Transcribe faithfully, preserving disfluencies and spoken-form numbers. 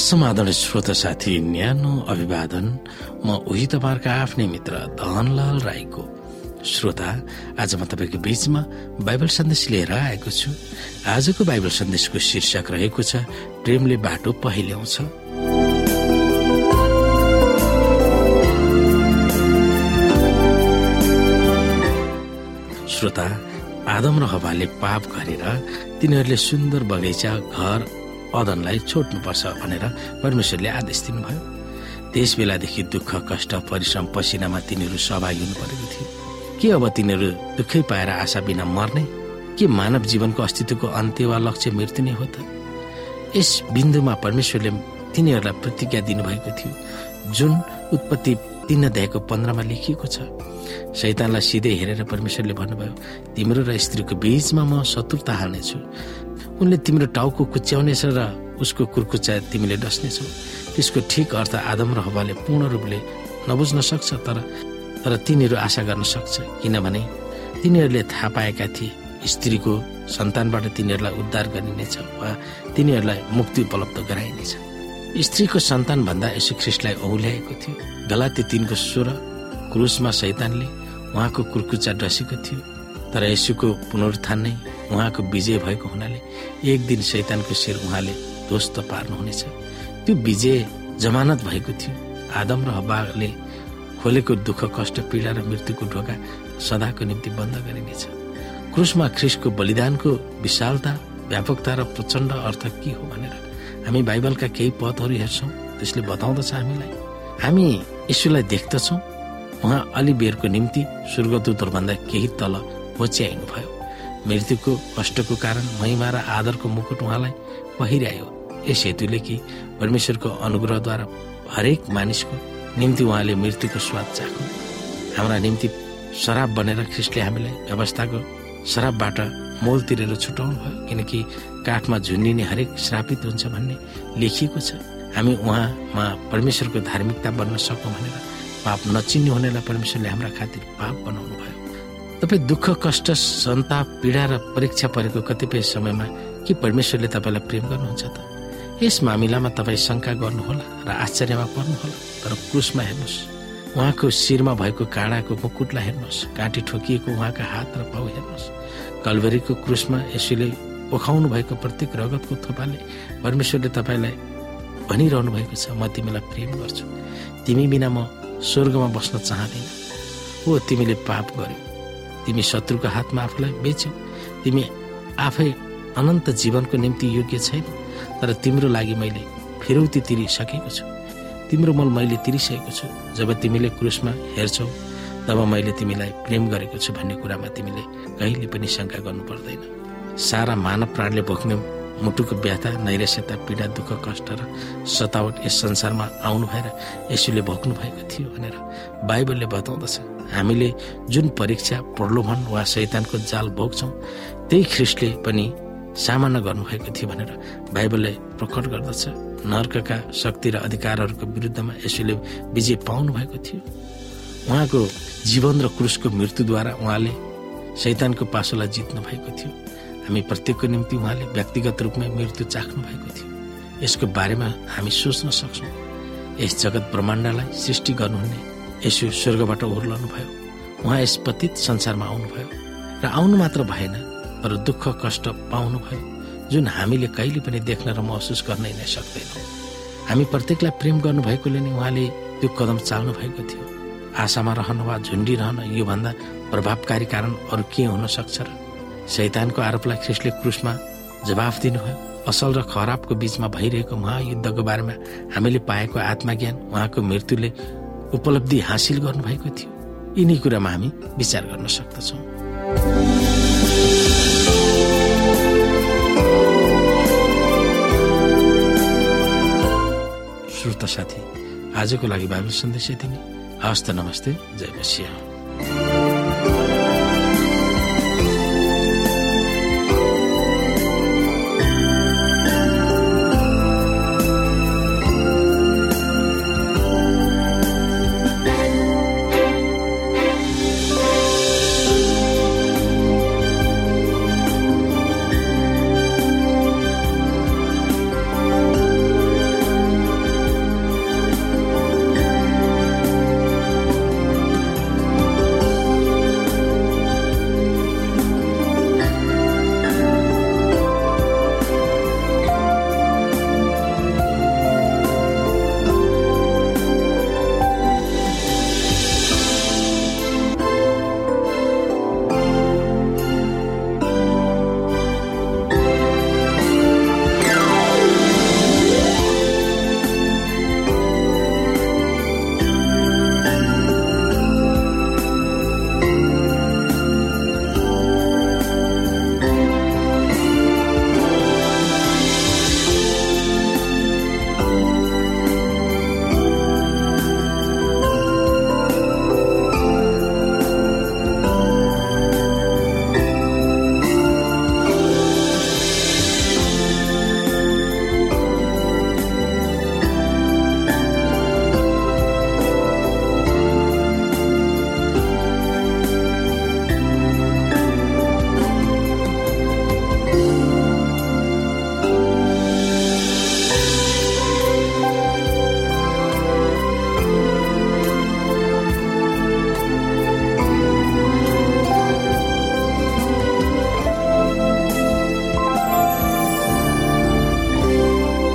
समाधान श्रोता साथी, न्यानो अभिवादन। म उही तपाईहरुका आफ्नै मित्र धनलाल राईको। श्रोता, आज म तपाईको बीचमा बाइबल सन्देश लिएर आएको छु। आजको बाइबल सन्देशको शीर्षक रहेको छ प्रेमले बाटो पहिल्याउँछ। श्रोता, आदम र हव्वाले पाप गरेर तिनीहरूले सुन्दर बगैँचा, घर, अदनलाई छोड्नुपर्छ भनेर परमेश्वरले आदेश दिनुभयो। त्यस बेलादेखि दुःख, कष्ट, परिश्रम, पसिनामा तिनीहरू सहभागी हुनु परेको थियो। के अब तिनीहरू दुःखै पाएर आशा बिना मर्ने? के मानव जीवनको अस्तित्वको अन्त्य वा लक्ष्य मृत्यु नै हो त? यस बिन्दुमा परमेश्वरले तिनीहरूलाई प्रतिज्ञा दिनुभएको थियो, जुन उत्पत्ति तीन अध्यायको पन्ध्रमा लेखिएको छ। शैतानलाई सिधै हेरेर परमेश्वरले भन्नुभयो, तिम्रो र स्त्रीको बीचमा म शत्रुता हाल्नेछु। उनले तिम्रो टाउको कुच्याउनेछ र उसको कुर्कुच्चा तिमीले डस्नेछौ। त्यसको ठिक अर्थ आदम र हव्वाले पूर्ण रूपले नबुझ्न सक्छ, तर तर तिनीहरू आशा गर्न सक्छ, किनभने तिनीहरूले थाहा पाएका थिए स्त्रीको सन्तानबाट तिनीहरूलाई उद्धार गरिनेछ वा तिनीहरूलाई मुक्ति उपलब्ध गराइनेछ। स्त्रीको सन्तान भन्दा यीशु ख्रीष्टलाई औल्याएको थियो। गलाती तीनको सोह्र, क्रुसमा शैतानले उहाँको कुर्कुच्चा डसेको थियो, तर यीशुको पुनरुत्थान नै उहाँको विजय भएको हुनाले एक दिन शैतानको शिर उहाँले ध्वस्त पार्नुहुनेछ। त्यो विजय जमानत भएको थियो। आदम र हव्वाले खोलेको दुःख, कष्ट, पीडा र मृत्युको ढोका सदाको निम्ति बन्द गरिनेछ। क्रुसमा ख्रीष्टको बलिदानको विशालता, व्यापकता र प्रचण्ड अर्थ के हो भनेर हामी बाइबलका केही पदहरू हेर्छौँ। त्यसले बताउँदछ हामीलाई हामी यीशुलाई देख्दछौँ। उहाँ अलि बेरको निम्ति स्वर्गदूतहरूभन्दा केही तल होच्याइनु भयो। मृत्युको कष्टको कारण महिमा र आदरको मुकुट उहाँलाई पहिर्यायो। यस हेतुले कि परमेश्वरको अनुग्रहद्वारा हरेक मानिसको निम्ति उहाँले मृत्युको स्वाद चाख्नु। हाम्रा निम्ति शराब बनेर ख्रीष्टले हामीलाई व्यवस्थाको शराबबाट मोल तिरेर छुटाउनु भयो, किनकि काठमा झुन्डिने हरेक श्रापित हुन्छ भन्ने लेखिएको छ। हामी उहाँमा परमेश्वरको धार्मिकता बन्न सकौँ भनेर पाप नचिन्ने हुनेलाई परमेश्वरले हाम्रा खातिर पाप बनाउनु भयो। तपाईँ दुःख, कष्ट, सन्ताप, पीडा र परीक्षा परेको कतिपय समयमा के परमेश्वरले तपाईँलाई प्रेम गर्नुहुन्छ त? यस मामिलामा तपाईँ शङ्का गर्नुहोला र आश्चर्यमा पर्नुहोला, तर क्रुसमा हेर्नुहोस्, उहाँको शिरमा भएको काँडाको मुकुटलाई हेर्नुहोस्, काँटी ठोकिएको उहाँका हात र पाउ हेर्नुहोस्। कल्भरीको क्रुसमा यसुले पोखाउनु भएको प्रत्येक रगतको थोपाले परमेश्वरले तपाईँलाई भनिरहनु भएको छ, म तिमीलाई प्रेम गर्छु, तिमी बिना म स्वर्गमा बस्न चाहदिन। हो, तिमीले पाप गर्यौ, तिमी शत्रुको हातमा आफूलाई बेच्यौ, तिमी आफै अनन्त जीवनको निम्ति योग्य छैन, तर तिम्रो लागि मैले फिरौती तिरिसकेको छु, तिम्रो मोल मैले तिरिसकेको छु। जब तिमीले क्रुसमा हेर्छौ, तब मैले तिमीलाई प्रेम गरेको छु भन्ने कुरामा तिमीले कहिले पनि शङ्का गर्नु पर्दैन। सारा मानव प्राणले भोग्ने मुटुको व्यथा, नैराश्यता, पीडा, दुःख, कष्ट र सतावट यस संसारमा आउनु भएर यसुले भोग्नु भएको थियो भनेर बाइबलले बताउँदछ। हामीले जुन परीक्षा, प्रलोभन वा शैतानको जाल भोग्छौँ, त्यही ख्रीष्टले पनि सामना गर्नुभएको थियो भनेर बाइबलले प्रकट गर्दछ। नर्कका शक्ति र अधिकारहरूको विरुद्धमा यसुले विजय पाउनु भएको थियो। उहाँको जीवन र क्रुसको मृत्युद्वारा उहाँले शैतानको पासोलाई जित्नु भएको थियो। हामी प्रत्येकको निम्ति उहाँले व्यक्तिगत रूपमा मृत्यु चाख्नु भएको थियो। यसको बारेमा हामी सोच्न सक्छौँ। यस जगत ब्रह्माण्डलाई सृष्टि गर्नुहुने यसु स्वर्गबाट ओर्लनु भयो। उहाँ यस पतित संसारमा आउनुभयो र आउनु मात्र भएन, तर दुःख, कष्ट पाउनु भयो, जुन हामीले कहिले पनि देख्न र महसुस गर्न नै सक्दैनौँ। हामी प्रत्येकलाई प्रेम गर्नुभएकोले नै उहाँले त्यो कदम चाल्नु भएको थियो। आशामा रहन वा झुन्डिरहन योभन्दा प्रभावकारी कारण अरू के हुन सक्छ र? शैतानको आरोपलाई ख्रीष्टले क्रुसमा जवाफ दिनुभयो। असल र खराबको बीचमा भइरहेको महायुद्धको बारेमा हामीले पाएको आत्मज्ञान उहाँको मृत्युले उपलब्धि हासिल गर्नुभएको थियो। यिनी कुरामा हामी विचार गर्न सक्दछौँ। श्रोता साथी, आजको लागि बाइबल सन्देश यति नै। हवस् त, नमस्ते, जय मसीह।